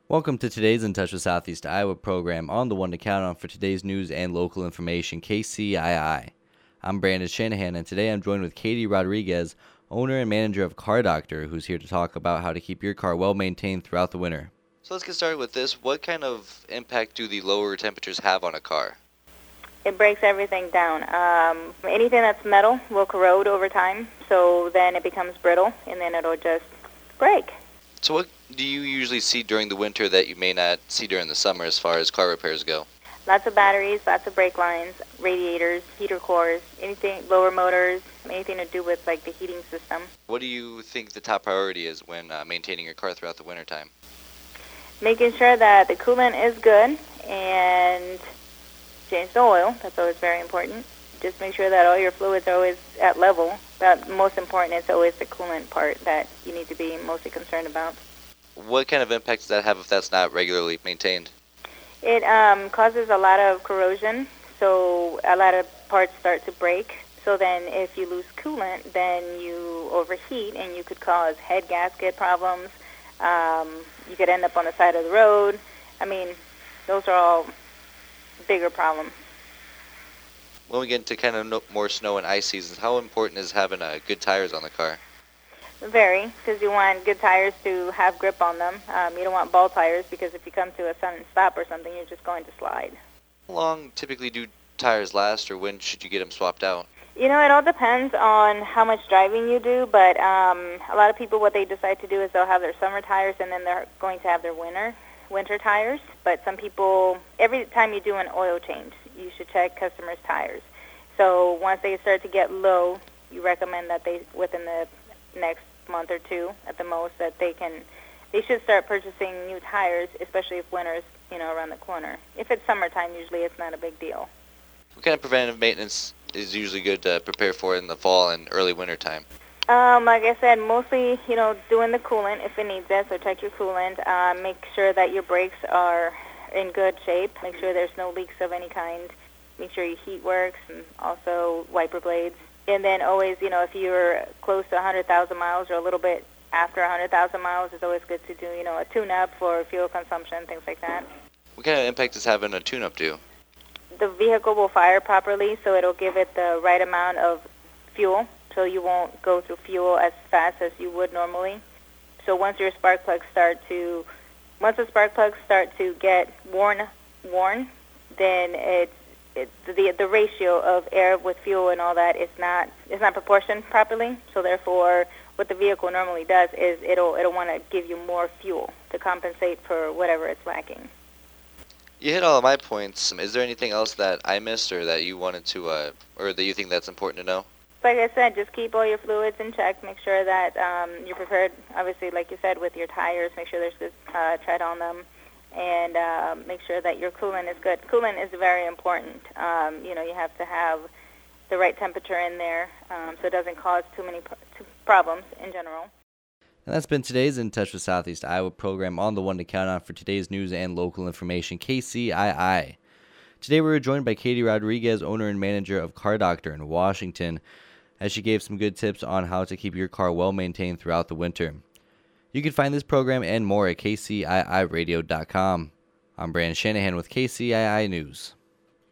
Welcome to today's In Touch with Southeast Iowa program on the one to count on for today's news and local information, KCII. I'm Brandon Shanahan, and today I'm joined with Katie Rodriguez, owner and manager of Car Doctor, who's here to talk about how to keep your car well maintained throughout the winter. So let's get started with this. What kind of impact do the lower temperatures have on a car? It breaks everything down. Anything that's metal will corrode over time, so then it becomes brittle, and then it'll just break. So what do you usually see during the winter that you may not see during the summer as far as car repairs go? Lots of batteries, lots of brake lines, radiators, heater cores, anything, lower motors, anything to do with like the heating system. What do you think the top priority is when maintaining your car throughout the wintertime? Making sure that the coolant is good and change the oil. That's always very important. Just make sure that all your fluids are always at level. But most important is always the coolant part that you need to be mostly concerned about. What kind of impact does that have if that's not regularly maintained? It causes a lot of corrosion, so a lot of parts start to break. So then if you lose coolant, then you overheat and you could cause head gasket problems. You could end up on the side of the road. I mean, those are all bigger problems. When we get into kind of more snow and ice seasons, how important is having good tires on the car? Very, because you want good tires to have grip on them. You don't want ball tires because if you come to a sudden stop or something, you're just going to slide. How long typically do tires last, or when should you get them swapped out? You know, it all depends on how much driving you do, but a lot of people, what they decide to do is they'll have their summer tires and then they're going to have their winter tires. But some people, every time you do an oil change, you should check customers' tires. So once they start to get low, you recommend that they, within the next month or two at the most, that they should start purchasing new tires, especially if winter's, around the corner. If it's summertime, usually it's not a big deal. What kind of preventative maintenance is usually good to prepare for in the fall and early winter time? Like I said, mostly, doing the coolant if it needs it, so check your coolant. Make sure that your brakes are in good shape. Make sure there's no leaks of any kind. Make sure your heat works, and also wiper blades. And then always, if you're close to 100,000 miles or a little bit after 100,000 miles, it's always good to do, a tune-up for fuel consumption, things like that. What kind of impact does having a tune-up do? The vehicle will fire properly, so it'll give it the right amount of fuel, so you won't go through fuel as fast as you would normally. So once the spark plugs start to get worn, then the ratio of air with fuel and all that is not proportioned properly. So therefore, what the vehicle normally does is it'll want to give you more fuel to compensate for whatever it's lacking. You hit all of my points. Is there anything else that I missed, or that you wanted to, or that you think that's important to know? Like I said, just keep all your fluids in check. Make sure that you're prepared, obviously, like you said, with your tires. Make sure there's good tread on them. And make sure that your coolant is good. Coolant is very important. You have to have the right temperature in there so it doesn't cause too many problems in general. And that's been today's In Touch with Southeast Iowa program on the one to count on for today's news and local information, KCII. Today we were joined by Katie Rodriguez, owner and manager of Car Doctor in Washington, as she gave some good tips on how to keep your car well maintained throughout the winter. You can find this program and more at kciiradio.com. I'm Brandon Shanahan with KCII News.